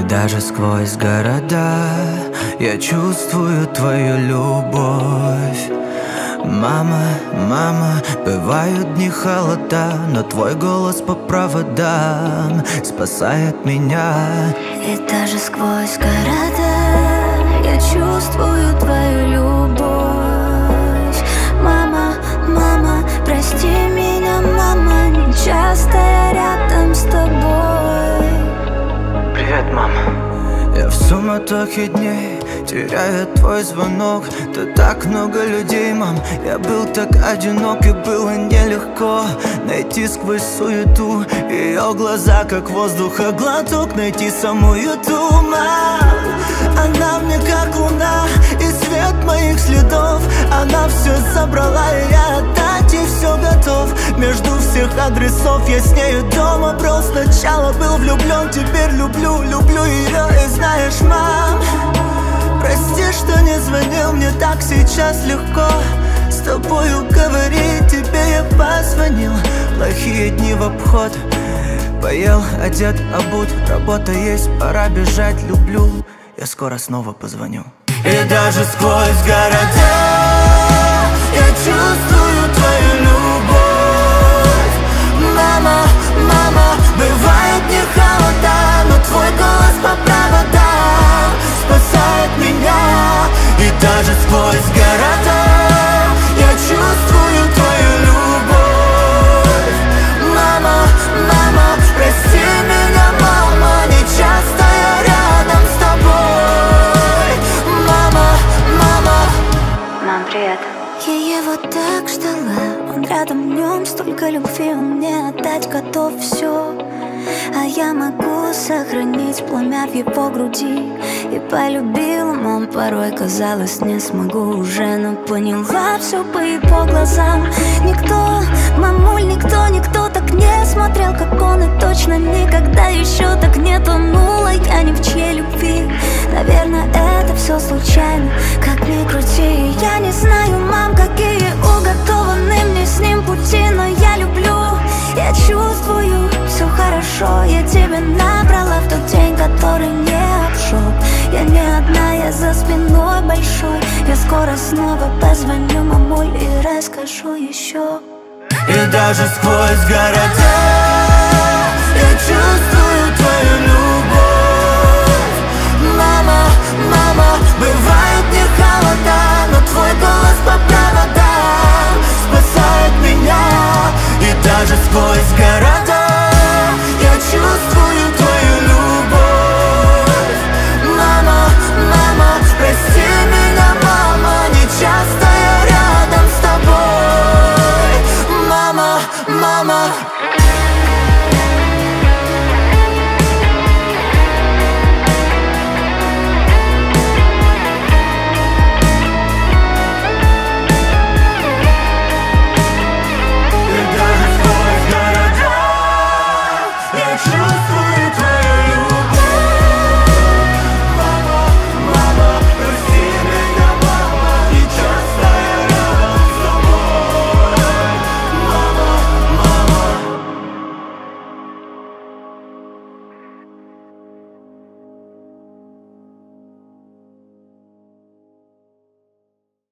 даже сквозь города я чувствую твою любовь. Мама, мама, бывают дни холода, но твой голос по проводам спасает меня. И даже сквозь города я чувствую твою любовь. Мама, мама, прости меня, мама, не часто я рядом с тобой. Привет, мама. Я в суматохе дней теряю твой звонок. Тут так много людей, мам. Я был так одинок, и было нелегко найти сквозь суету ее глаза, как воздуха глоток, найти самую ту, мам. Она мне как луна и свет моих следов. Она все забрала, и я отдать ей все готов. Между всех адресов я с нею дома брел. Сначала был влюблен, теперь люблю, люблю ее. И знаешь, мам, прости, что не звонил, мне так сейчас легко с тобою говорить. Тебе я позвонил, плохие дни в обход. Поел, одет, обут, работа есть, пора бежать, люблю. Я скоро снова позвоню. И даже сквозь города я чувствую твою любовь. Мама, мама, бывает не холода, но твой голос по проводам спасает меня. И даже сквозь города я чувствую твою любовь. Мама, мама, прости меня, мама, не часто я рядом с тобой. Мама, мама. Мам, привет. Я его так ждала, он рядом, в нем столько любви, он мне отдать готов все. А я могу сохранить пламя в его груди. И полюбила, мам, порой казалось, не смогу уже, но поняла все по его глазам. Никто, мамуль, никто так не смотрел, как он. И точно никогда еще так не тонула я ни в чьей любви. Наверное, это все случайно, как ни крути. Я не знаю, мам, какие уготованы мне с ним пути, но я люблю, я чувствую, все хорошо. Я тебя набрала в тот день, который не обшел. Я не одна, я за спиной большой. Я скоро снова позвоню, мамуль, и расскажу еще. И даже сквозь города я чувствую твою любовь.